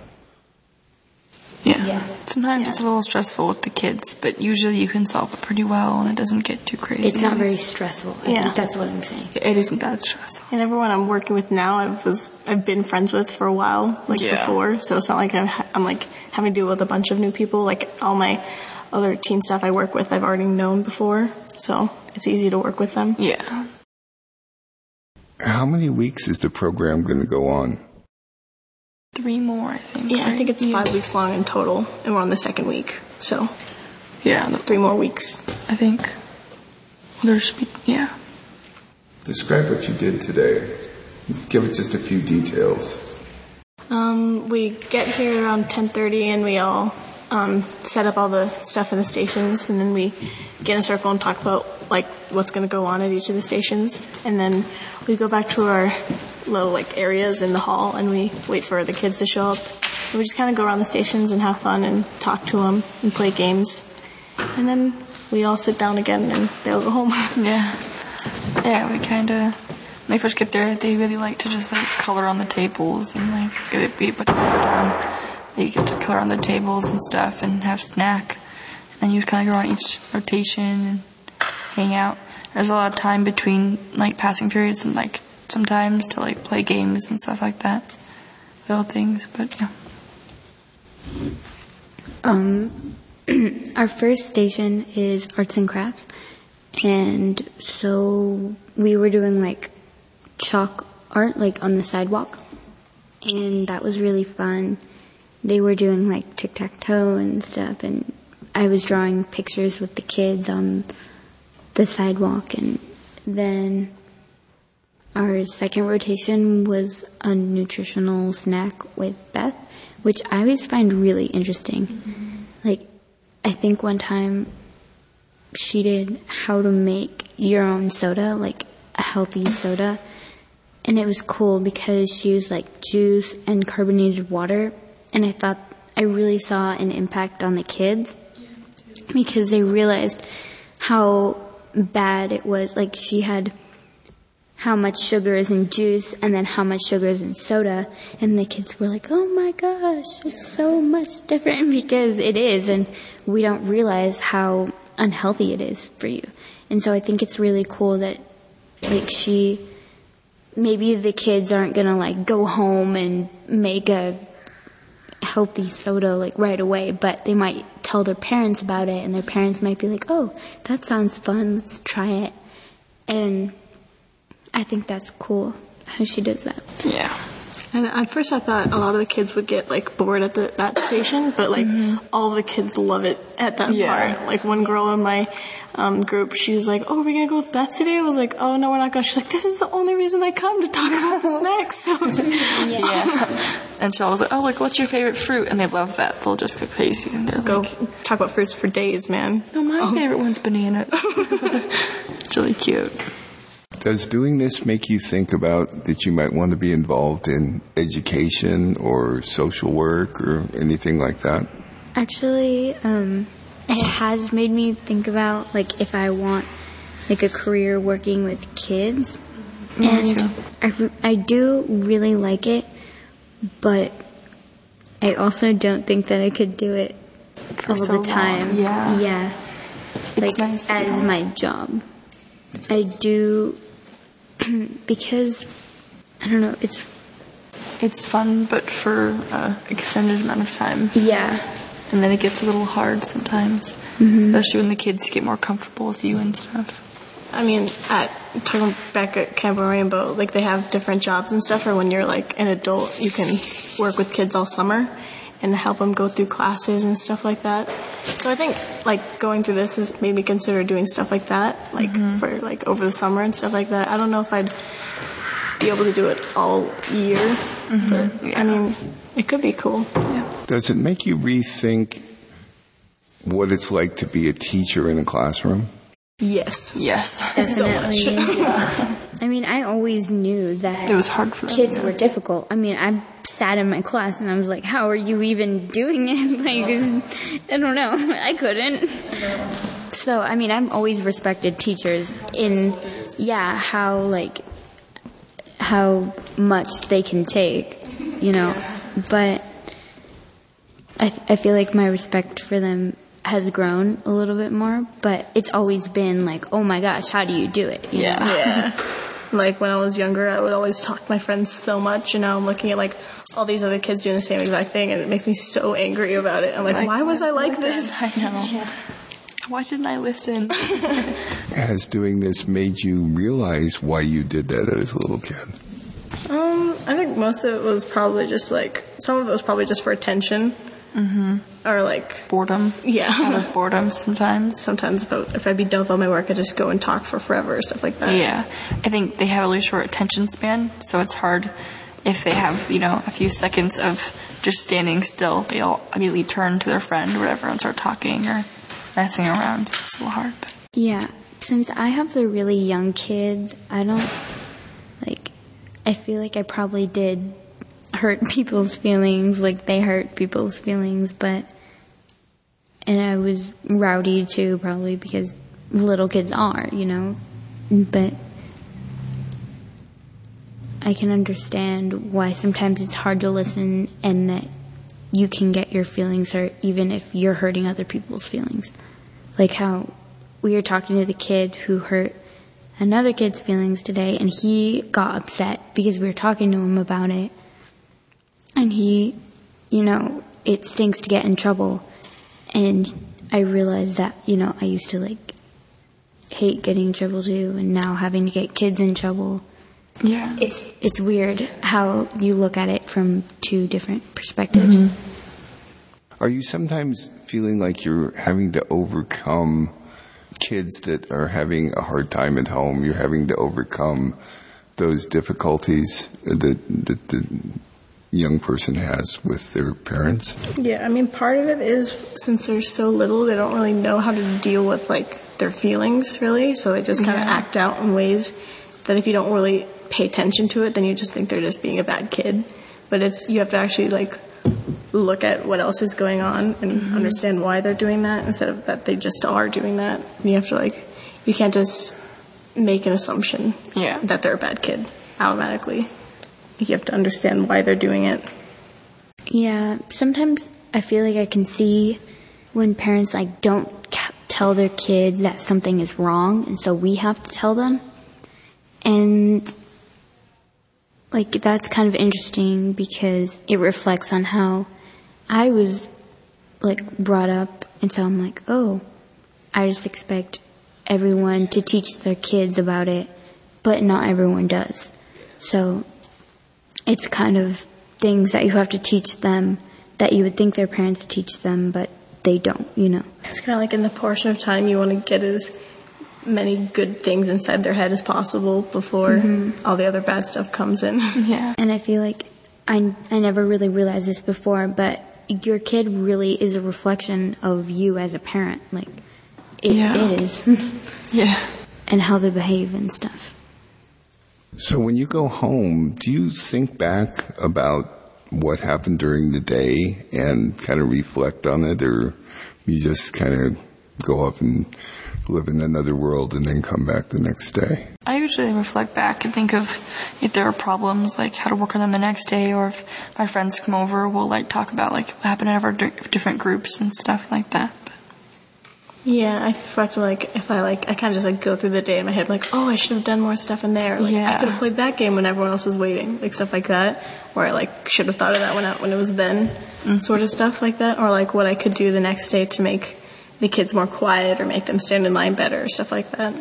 T: yeah.
N: yeah.
T: Sometimes
N: yeah.
T: it's a little stressful with the kids, but usually you can solve it pretty well, and it doesn't get too crazy.
N: It's not very stressful. I
F: yeah.
N: think that's what I'm saying.
T: It isn't that stressful.
F: And everyone I'm working with now, I was I've been friends with for a while, like
T: yeah.
F: before. So it's not like I'm, I'm like having to deal with a bunch of new people. Like all my other teen staff I work with, I've already known before, so it's easy to work with them.
T: Yeah.
A: How many weeks is the program going to go on?
T: Three more, I think.
F: Yeah,
T: right?
F: I think it's
T: yeah.
F: five weeks long in total, and we're on the second week. So,
T: yeah,
F: three more weeks.
T: I think. Well, there should be, yeah.
A: Describe what you did today. Give it just a few details.
F: Um, we get here around ten thirty, and we all um, set up all the stuff in the stations, and then we get in a circle and talk about like what's going to go on at each of the stations, and then we go back to our little like areas in the hall, and we wait for the kids to show up. And we just kind of go around the stations and have fun and talk to them and play games, and then we all sit down again and they'll go home.
T: Yeah, yeah. We kind of when they first get there, they really like to just like color on the tables and like get it be put down. They get to color on the tables and stuff and have snack, and you kind of go on each rotation and hang out. There's a lot of time between like passing periods and like sometimes to like play games and stuff like that, little things. But yeah.
N: Um, our first station is arts and crafts, and so we were doing like chalk art like on the sidewalk, and that was really fun. They were doing like tic-tac-toe and stuff, and I was drawing pictures with the kids on the sidewalk. And then our second rotation was a nutritional snack with Beth, which I always find really interesting. Mm-hmm. Like, I think one time she did how to make your own soda, like a healthy soda, and it was cool because she used like juice and carbonated water, and I thought I really saw an impact on the kids because they realized how bad it was. Like she had how much sugar is in juice and then how much sugar is in soda, and the kids were like, oh my gosh, it's so much different, because it is, and we don't realize how unhealthy it is for you. And so I think it's really cool that like she, maybe the kids aren't gonna like go home and make a healthy soda like right away, but they might tell their parents about it, and their parents might be like, oh, that sounds fun, let's try it. And I think that's cool how she does that.
F: Yeah. And at first I thought a lot of the kids would get like bored at the, that station, but like mm-hmm. all of the kids love it at that yeah. part. Like one girl in my um, group, she's like, oh, are we going to go with Beth today? I was like, oh, no, we're not going. She's like, this is the only reason I come, to talk about the snacks. So I was like,
T: yeah. yeah. And she was like, oh, like, what's your favorite fruit? And they love that. They'll just go crazy. And they'll
F: go
T: like,
F: talk about fruits for days, man.
T: No, my oh. favorite one's banana. It's really cute.
A: Does doing this make you think about that you might want to be involved in education or social work or anything like that?
N: Actually, um, it has made me think about, like, if I want, like, a career working with kids. Me and too. I, I do really like it, but I also don't think that I could do it
T: For
N: all
T: so
N: the time.
T: Long. Yeah.
N: Yeah.
T: It's
N: like,
T: nice
N: as my job. I do... because, I don't know, it's...
T: It's fun, but for an extended amount of time.
N: Yeah.
T: And then it gets a little hard sometimes, mm-hmm. especially when the kids get more comfortable with you and stuff.
F: I mean, at talking back at Camp Rainbow, like they have different jobs and stuff, or when you're like an adult, you can work with kids all summer and help them go through classes and stuff like that. So I think, like, going through this has made me consider doing stuff like that, like, mm-hmm. for, like, over the summer and stuff like that. I don't know if I'd be able to do it all year, mm-hmm. but, yeah. I mean, it could be cool. Yeah.
A: Does it make you rethink what it's like to be a teacher in a classroom?
F: Yes.
T: Yes.
N: Definitely.
F: So much.
N: Yeah. I mean, I always knew that
T: it was hard for them,
N: kids
T: yeah.
N: were difficult. I mean, I sat in my class and I was like, how are you even doing it? Like, I don't know. I couldn't. So, I mean, I've always respected teachers in, yeah, how, like, how much they can take, you know. But I, th- I feel like my respect for them has grown a little bit more, but it's always been like, oh my gosh, how do you do it? You
F: yeah.
N: know?
F: Yeah. Like when I was younger, I would always talk to my friends so much, and now I'm looking at like all these other kids doing the same exact thing, and it makes me so angry about it. I'm like, why was I like this?
T: I know. Yeah. Why didn't I listen?
A: Has doing this made you realize why you did that as a little kid?
F: Um, I think most of it was probably just like, some of it was probably just for attention.
T: Mm-hmm.
F: Or like
T: boredom.
F: Yeah.
T: Out of boredom sometimes.
F: Sometimes if, if I'd be done with all my work, I'd just go and talk for forever or stuff like that.
T: Yeah. I think they have a really short attention span, so it's hard if they have, you know, a few seconds of just standing still. They'll immediately turn to their friend or whatever and start talking or messing around. So it's a little hard. But.
N: Yeah. Since I have the really young kids, I don't, like, I feel like I probably did hurt people's feelings, like they hurt people's feelings, but, and I was rowdy too, probably because little kids are, you know, but I can understand why sometimes it's hard to listen and that you can get your feelings hurt even if you're hurting other people's feelings. Like how we were talking to the kid who hurt another kid's feelings today, and he got upset because we were talking to him about it. And he, you know, it stinks to get in trouble. And I realized that, you know, I used to, like, hate getting in trouble too, and now having to get kids in trouble.
T: Yeah.
N: It's it's weird how you look at it from two different perspectives.
A: Mm-hmm. Are you sometimes feeling like you're having to overcome kids that are having a hard time at home? You're having to overcome those difficulties that that the young person has with their parents?
F: Yeah, I mean, part of it is since they're so little, they don't really know how to deal with, like, their feelings, really, so they just kind of yeah. act out in ways, that if you don't really pay attention to it, then you just think they're just being a bad kid. But it's, you have to actually like look at what else is going on and mm-hmm. understand why they're doing that instead of that they just are doing that. And you have to like, you can't just make an assumption
T: yeah.
F: that they're a bad kid automatically. You have to understand why they're doing it.
N: Yeah, sometimes I feel like I can see when parents like don't tell their kids that something is wrong, and so we have to tell them. And like that's kind of interesting because it reflects on how I was like brought up, and so I'm like, oh, I just expect everyone to teach their kids about it, but not everyone does. So it's kind of things that you have to teach them that you would think their parents would teach them, but they don't, you know.
F: It's kind of like in the portion of time you want to get as many good things inside their head as possible before mm-hmm. all the other bad stuff comes in.
N: Yeah. And I feel like I, I never really realized this before, but your kid really is a reflection of you as a parent. Like, it
T: yeah.
N: is.
T: yeah.
N: And how they behave and stuff.
A: So when you go home, do you think back about what happened during the day and kind of reflect on it, or you just kind of go up and live in another world and then come back the next day?
T: I usually reflect back and think of if there are problems, like how to work on them the next day, or if my friends come over, we'll like talk about like what happened in our different groups and stuff like that.
F: Yeah, I reflect like if I like I kind of just like go through the day in my head like, oh, I should have done more stuff in there. Like,
T: yeah.
F: I could have played that game when everyone else was waiting, like stuff like that. Or I like should have thought of that when I, when it was then, mm-hmm. sort of stuff like that. Or like what I could do the next day to make the kids more quiet or make them stand in line better or stuff like that.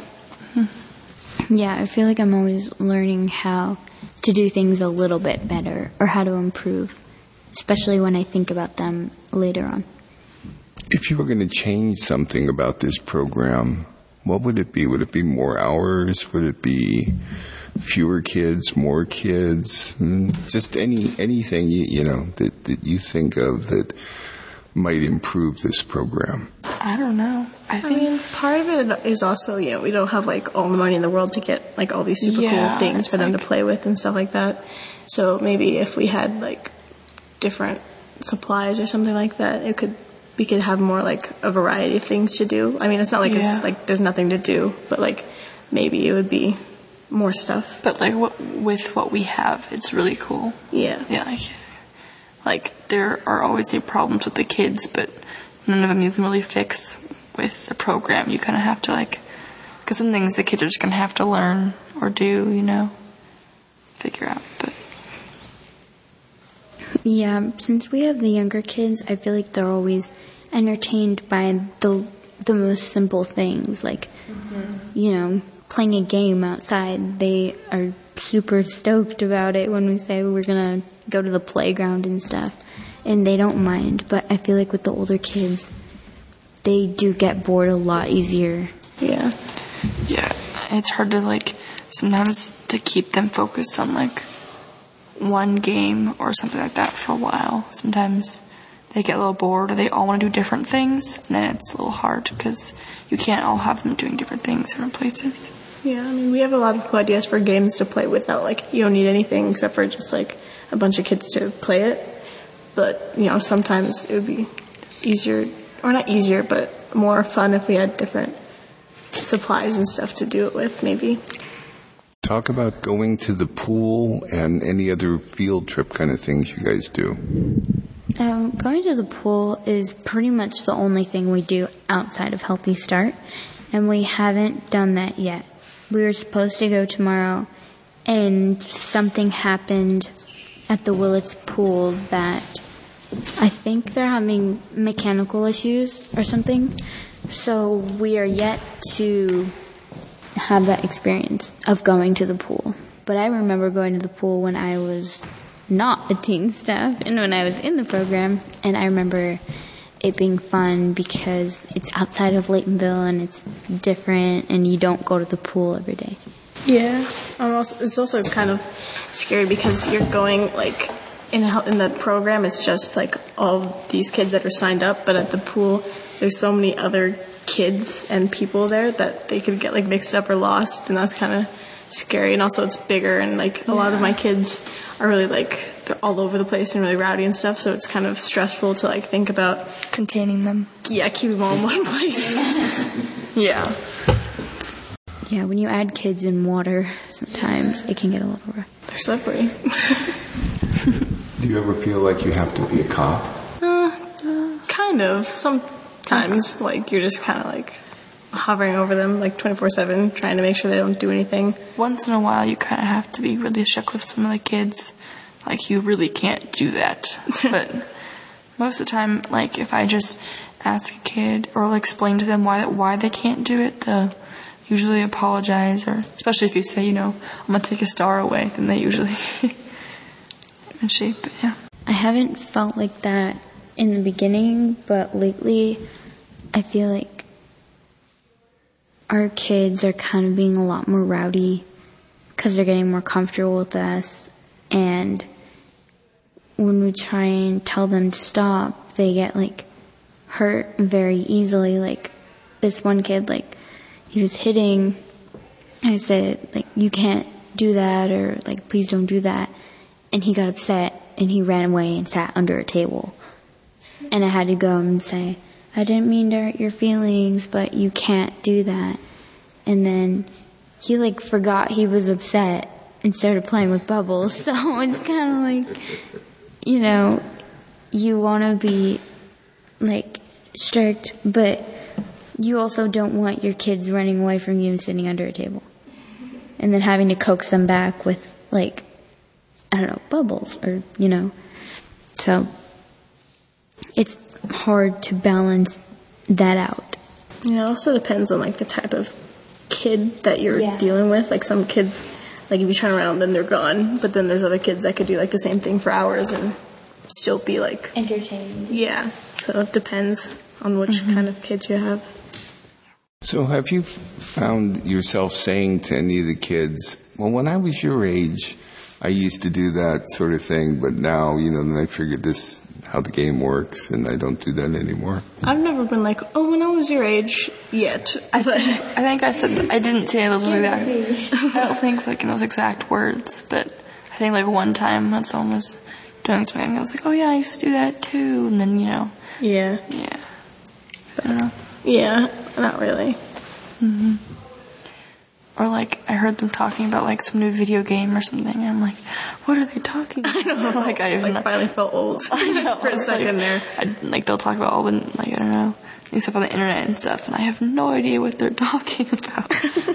N: Mm-hmm. Yeah, I feel like I'm always learning how to do things a little bit better or how to improve, especially when I think about them later on.
A: If you were going to change something about this program, what would it be? Would it be more hours? Would it be fewer kids, more kids? Just any anything you, you know that, that you think of that might improve this program?
T: I don't know. I,
F: I
T: think
F: mean, part of it is also, you know, we don't have like all the money in the world to get like all these super
T: yeah,
F: cool things for them
T: like,
F: to play with and stuff like that. So maybe if we had like different supplies or something like that, it could. We could have more like a variety of things to do. I mean, it's not like yeah. it's like there's nothing to do, but like maybe it would be more stuff.
T: But like what, with what we have, it's really cool.
F: Yeah.
T: Yeah. Like, like there are always new problems with the kids, but none of them you can really fix with the program. You kind of have to like, because some things the kids are just gonna have to learn or do, you know, figure out. But.
N: Yeah, since we have the younger kids, I feel like they're always entertained by the the most simple things, like, mm-hmm. you know, playing a game outside. They are super stoked about it when we say we're going to go to the playground and stuff, and they don't mind. But I feel like with the older kids, they do get bored a lot easier.
F: Yeah.
T: Yeah, it's hard to, like, sometimes to keep them focused on, like, one game or something like that for a while. Sometimes they get a little bored or they all want to do different things, and then it's a little hard because you can't all have them doing different things different places.
F: Yeah, I mean, we have a lot of cool ideas for games to play without, like, you don't need anything except for just, like, a bunch of kids to play it. But, you know, sometimes it would be easier, or not easier, but more fun if we had different supplies and stuff to do it with, maybe.
A: Talk about going to the pool and any other field trip kind of things you guys do.
N: Um, going to the pool is pretty much the only thing we do outside of Healthy Start, and we haven't done that yet. We were supposed to go tomorrow, and something happened at the Willits pool that I think they're having mechanical issues or something. So we are yet to have that experience of going to the pool. But I remember going to the pool when I was not a teen staff and when I was in the program, and I remember it being fun because it's outside of Laytonville and it's different and you don't go to the pool every day.
F: Yeah, um, also, it's also kind of scary because you're going like in a, in the program it's just like all these kids that are signed up, but at the pool there's so many other kids and people there that they could get like mixed up or lost, and that's kind of scary, and also it's bigger, and like a lot of my kids are really like they're all over the place and really rowdy and stuff, so it's kind of stressful to like think about
T: containing them.
F: Yeah, keep them all in one place. Yeah.
N: Yeah, when you add kids in water, sometimes it can get a little rough.
F: They're slippery.
A: Do you ever feel like you have to be a cop?
F: Uh, uh kind of. Sometimes, like, you're just kind of like hovering over them like twenty-four seven, trying to make sure they don't do anything.
T: Once in a while, you kind of have to be really shook with some of the kids. Like, you really can't do that. But most of the time, like, if I just ask a kid or like, explain to them why why they can't do it, they'll usually apologize. Or especially if you say, you know, I'm going to take a star away, then they usually in shape. But yeah.
N: I haven't felt like that in the beginning, but lately I feel like our kids are kind of being a lot more rowdy because they're getting more comfortable with us, and when we try and tell them to stop, they get like hurt very easily. Like this one kid, like he was hitting, I said like, you can't do that, or like, please don't do that, and he got upset and he ran away and sat under a table, and I had to go and say, I didn't mean to hurt your feelings, but you can't do that. And then he like forgot he was upset and started playing with bubbles. So it's kind of like, you know, you want to be like strict, but you also don't want your kids running away from you and sitting under a table and then having to coax them back with like, I don't know, bubbles, or, you know. So it's hard to balance that out.
F: Yeah, it also depends on like the type of kid that you're yeah. dealing with. Like some kids, like if you turn around, then they're gone. But then there's other kids that could do like the same thing for hours and still be like
N: entertained.
F: Yeah, so it depends on which mm-hmm. kind of kids you have.
A: So have you found yourself saying to any of the kids, well, when I was your age, I used to do that sort of thing, but now, you know, then I figured this, how the game works, and I don't do that anymore?
F: I've never been like, oh, when I was your age, yet.
T: I, th- I think I said, that, I didn't say those words exact. I don't think like in those exact words, but I think like one time when someone was doing something, I was like, oh yeah, I used to do that too, and then, you know.
F: Yeah.
T: Yeah. I don't know.
F: Yeah, not really.
T: Mm-hmm. Or like, I heard them talking about like some new video game or something, and I'm like, what are they talking about?
F: I know.
T: like, I
F: like
T: not,
F: finally felt old.
T: I know.
F: For a second
T: like,
F: there.
T: I, like, they'll talk about all the, like, I don't know, new stuff on the internet and stuff, and I have no idea what they're talking about.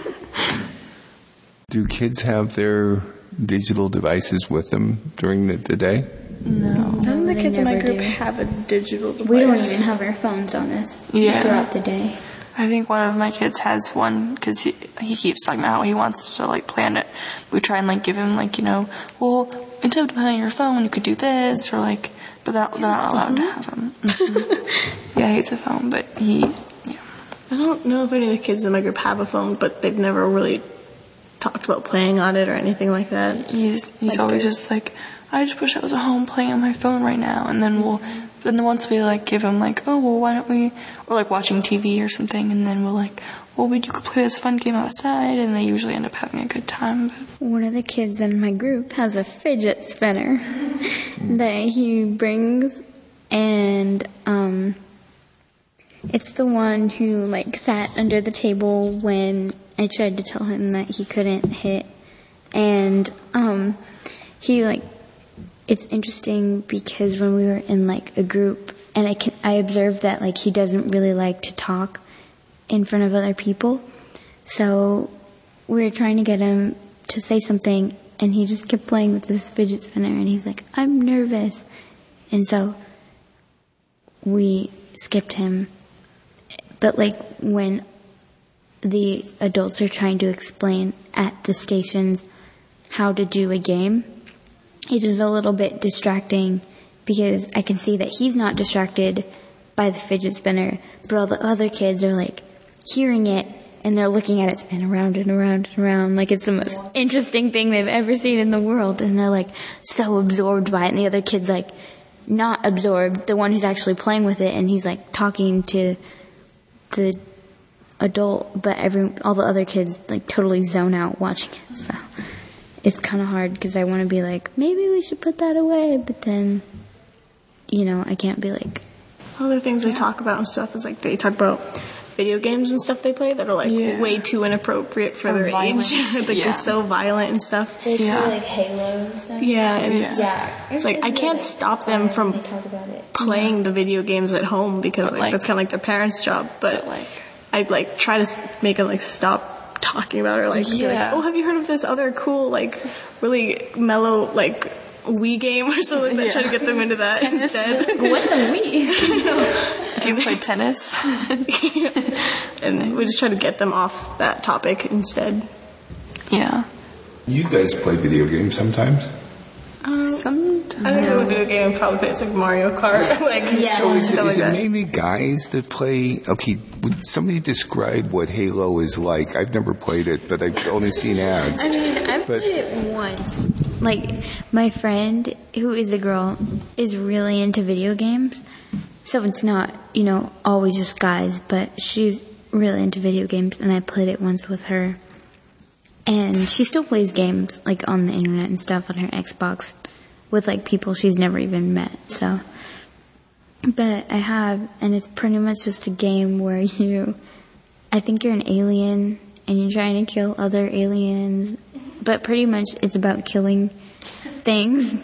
A: Do kids have their digital devices with them during the, the day?
F: No. None of the kids in my group do. have a digital device.
N: We don't even have our phones on us
T: yeah.
N: throughout the day.
T: I think one of my kids has one because he, he keeps talking about how he wants to, like, plan it. We try and, like, give him, like, you know, well, instead of playing your phone, you could do this, or, like, but they're, they're not allowed to have them. Mm-hmm. Yeah, he hates a phone, but he, yeah.
F: I don't know if any of the kids in my group have a phone, but they've never really talked about playing on it or anything like that.
T: He's, he's
F: like,
T: always just like, I just wish I was at home playing on my phone right now, and then we'll... And then once we, like, give them, like, oh, well, why don't we, or, like, watching T V or something, and then we'll, like, well, we, you could play this fun game outside, and they usually end up having a good time. But.
N: One of the kids in my group has a fidget spinner that he brings, and, um, it's the one who, like, sat under the table when I tried to tell him that he couldn't hit, and, um, he, like, it's interesting because when we were in, like, a group, and I can, I observed that, like, he doesn't really like to talk in front of other people. So we were trying to get him to say something, and he just kept playing with this fidget spinner, and he's like, I'm nervous. And so we skipped him. But, like, when the adults are trying to explain at the stations how to do a game, it is a little bit distracting because I can see that he's not distracted by the fidget spinner, but all the other kids are like hearing it and they're looking at it spin around and around and around like it's the most interesting thing they've ever seen in the world, and they're like so absorbed by it, and the other kid's like not absorbed, the one who's actually playing with it, and he's like talking to the adult, but every all the other kids like totally zone out watching it. So it's kind of hard because I want to be like, maybe we should put that away, but then, you know, I can't be like.
F: Other things they talk about and stuff is like they talk about video games and stuff they play that are like
T: Yeah.
F: way too inappropriate for
T: Or
F: their
T: violent.
F: age. Like
T: Yeah.
F: they're so violent and stuff.
N: They play
T: Yeah.
N: like Halo and stuff.
F: Yeah, and
N: yeah.
F: it's,
N: yeah.
F: it's like I can't stop them from playing the video games at home because like,
T: like-
F: that's kind of like their parents' job. But,
T: But, like-
F: I'd like try to s- make them like stop talking about it or like, be like,
T: Yeah.
F: oh, have you heard of this other cool like really mellow like Wii game or something like that?
T: Yeah.
F: Try to get them into that
T: Tennis.
F: instead.
N: What's a Wii?
T: Do you play tennis?
F: And we just try to get them off that topic instead.
T: Yeah.
A: You guys play video games sometimes?
F: Sometimes. I think I would do a game and probably play it's like Mario Kart. like,
A: So is it,
F: stuff
A: is
F: like
A: it
F: that.
A: mainly guys that play? Okay, would somebody describe what Halo is like? I've never played it, but I've only seen ads.
N: I mean, I've
A: But-
N: played it once. Like, my friend, who is a girl, is really into video games. So it's not, you know, always just guys, but she's really into video games, and I played it once with her. And she still plays games, like, on the internet and stuff on her Xbox with, like, people she's never even met, so. But I have, and it's pretty much just a game where you, I think you're an alien, and you're trying to kill other aliens, but pretty much it's about killing things.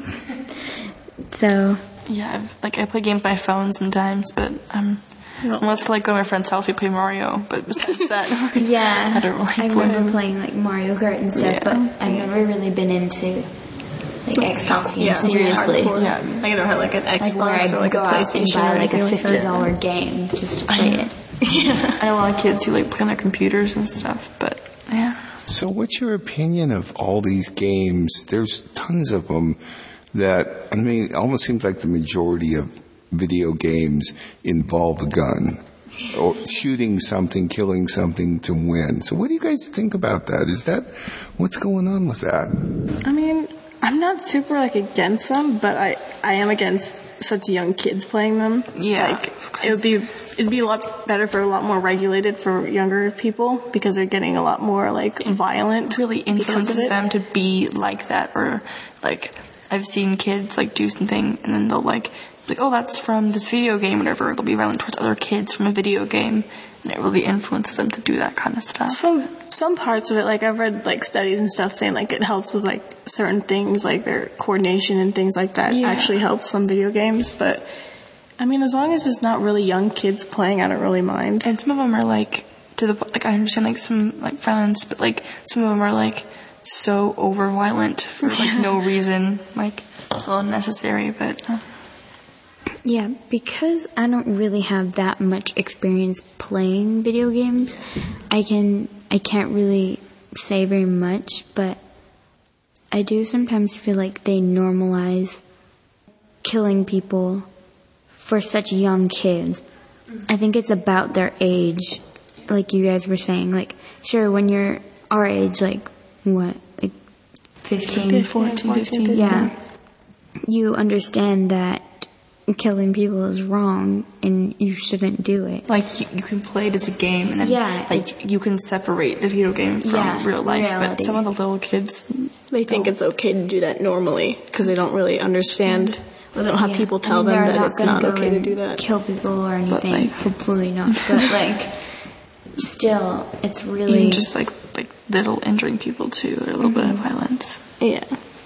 N: So.
T: Yeah, I've, like I play games on my phone sometimes, but um, unless like go to my friend's house, we play Mario. But besides that,
N: Yeah,
T: I don't really
N: I
T: play.
N: remember playing like Mario Kart and stuff,
T: Yeah.
N: but I've never really been into like Xbox games
F: Yeah,
N: seriously.
F: hardcore. Yeah. Like I don't have like an Xbox
N: Like where I'd
F: or like
N: go
F: a
N: out and
F: PlayStation
N: buy
F: or
N: like
F: anything
N: a
F: like
N: fifty
F: that.
N: dollar game just to play it.
T: I know a lot of kids who like play on their computers and stuff, but yeah.
A: So what's your opinion of all these games? There's tons of them that, I mean, it almost seems like the majority of video games involve a gun. Or shooting something, killing something to win. So what do you guys think about that? Is that, what's going on with that?
F: I mean, I'm not super like against them, but I, I am against such young kids playing them.
T: Yeah,
F: like it would be it'd be a lot better for a lot more regulated for younger people because they're getting a lot more like violent.
T: Really
F: because
T: influences
F: of it.
T: them to be like that, or like I've seen kids like do something and then they'll like like oh that's from this video game, whatever. They'll be violent towards other kids from a video game, and it really influences them to do that kind of stuff.
F: Some some parts of it, like I've read like studies and stuff saying like it helps with like certain things, like their coordination and things like that.
T: Yeah.
F: Actually helps some video games, but I mean, as long as it's not really young kids playing, I don't really mind.
T: And some of them are like to the like I understand like some like violence, but like some of them are like so over violent for like no reason, like unnecessary. But uh.
N: Yeah, because I don't really have that much experience playing video games, I can I can't really say very much, but I do sometimes feel like they normalize killing people for such young kids. I think it's about their age, like you guys were saying. Like, sure, when you're our age, like, what, like fifteen?
T: fourteen, fifteen.
N: Yeah. You understand that killing people is wrong and you shouldn't do it.
T: Like, you, you can play it as a game, and then,
N: Yeah,
T: like, you can separate the video game from
N: Yeah,
T: real life, but
N: reality.
T: some of the little kids,
F: They think it's okay to do that normally because they don't really understand, or they don't have
N: Yeah.
F: people
N: I
F: tell
N: mean,
F: them
N: they're
F: that
N: not
F: it's
N: gonna
F: not
N: go
F: okay to
N: and
F: do that.
N: kill people or
T: But,
N: anything.
T: like-
N: Hopefully not. But, like, still, it's really...
T: even just like like little injuring people too, or a little bit of violence.
F: Yeah.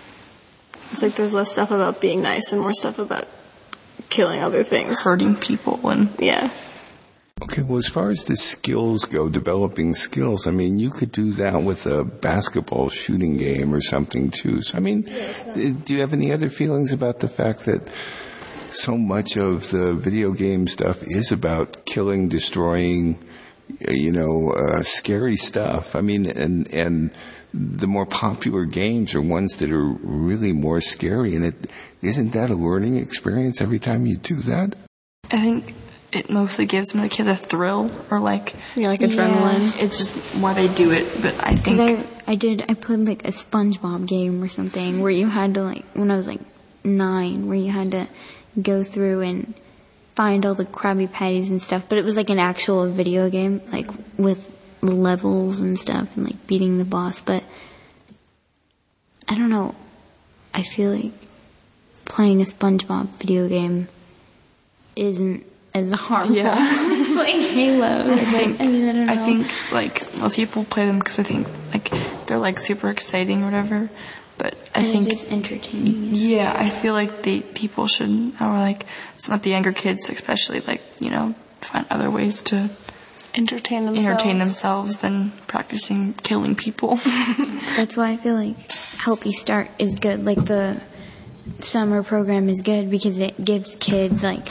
F: It's like there's less stuff about being nice and more stuff about killing other things.
T: Hurting people and
F: Yeah.
A: Okay, well, as far as the skills go, developing skills, I mean, you could do that with a basketball shooting game or something too. So, I mean, do you have any other feelings about the fact that so much of the video game stuff is about killing, destroying, you know, uh, scary stuff? I mean, and and the more popular games are ones that are really more scary, and it isn't that a learning experience every time you do that?
T: I think it mostly gives them the kid a thrill, or like
F: yeah, like adrenaline.
T: It's just why they do it. But I think
N: Because I, I did, I played like a SpongeBob game or something where you had to like, when I was like nine, where you had to go through and find all the Krabby Patties and stuff, but it was like an actual video game, like with levels and stuff and like beating the boss. But I don't know, I feel like playing a SpongeBob video game isn't as harmful
T: Yeah.
N: as playing Halo.
T: I think,
N: I mean, I don't know.
T: I think, like, most people play them because I think, like, they're, like, super exciting or whatever. But I
N: And
T: think...
N: it's entertaining.
T: Yeah, I feel like they people should, or, like, some of the younger kids especially, like, you know, find other ways to...
F: Entertain themselves.
T: Entertain themselves than practicing killing people.
N: That's why I feel like Healthy Start is good. Like, the summer program is good because it gives kids, like...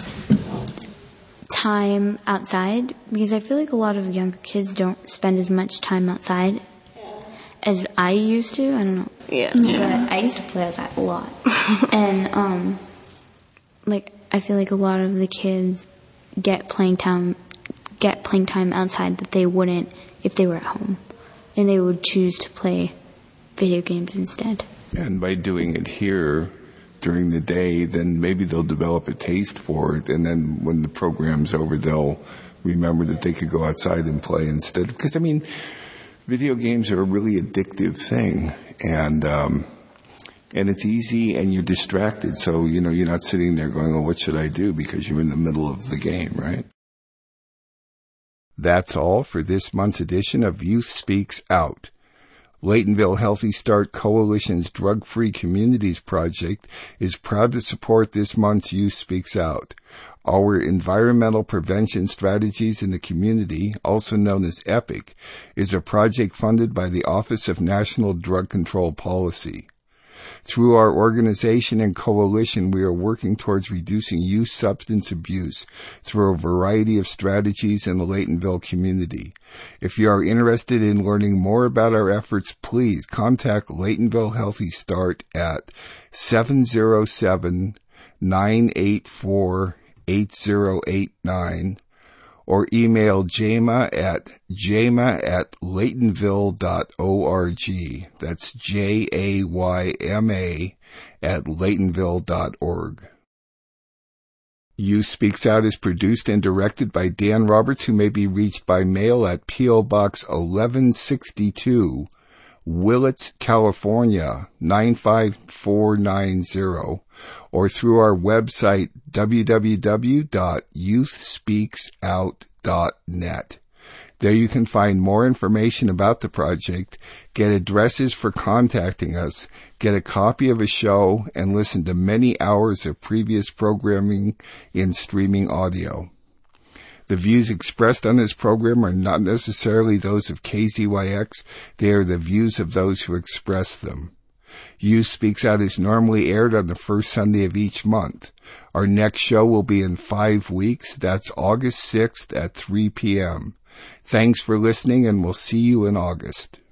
N: time outside, because I feel like a lot of younger kids don't spend as much time outside as I used to. I don't know.
F: Yeah.
N: But I used to play outside a lot. And, um, like, I feel like a lot of the kids get playing time, get playing time outside that they wouldn't if they were at home. And they would choose to play video games instead.
A: And by doing it here during the day, then maybe they'll develop a taste for it, and then when the program's over, they'll remember that they could go outside and play instead. Because, I mean, video games are a really addictive thing, and um, and it's easy, and you're distracted, so, you know, you're not sitting there going, oh, what should I do? Because you're in the middle of the game, right? That's all for this month's edition of Youth Speaks Out. Laytonville Healthy Start Coalition's Drug-Free Communities Project is proud to support this month's Youth Speaks Out. Our environmental prevention strategies in the community, also known as EPIC, is a project funded by the Office of National Drug Control Policy. Through our organization and coalition, we are working towards reducing youth substance abuse through a variety of strategies in the Laytonville community. If you are interested in learning more about our efforts, please contact Laytonville Healthy Start at seven oh seven, nine eight four, eight oh eight nine or email jama at jama at laytonville dot org. That's J A Y M A at laytonville dot org. Youth Speaks Out is produced and directed by Dan Roberts, who may be reached by mail at P O. Box eleven sixty-two, Willits, California, nine five four nine zero, or through our website, w w w dot youth speaks out dot net. There you can find more information about the project, get addresses for contacting us, get a copy of a show, and listen to many hours of previous programming in streaming audio. The views expressed on this program are not necessarily those of K Z Y X. They are the views of those who express them. Youth Speaks Out is normally aired on the first Sunday of each month. Our next show will be in five weeks. That's August sixth at three p.m. Thanks for listening, and we'll see you in August.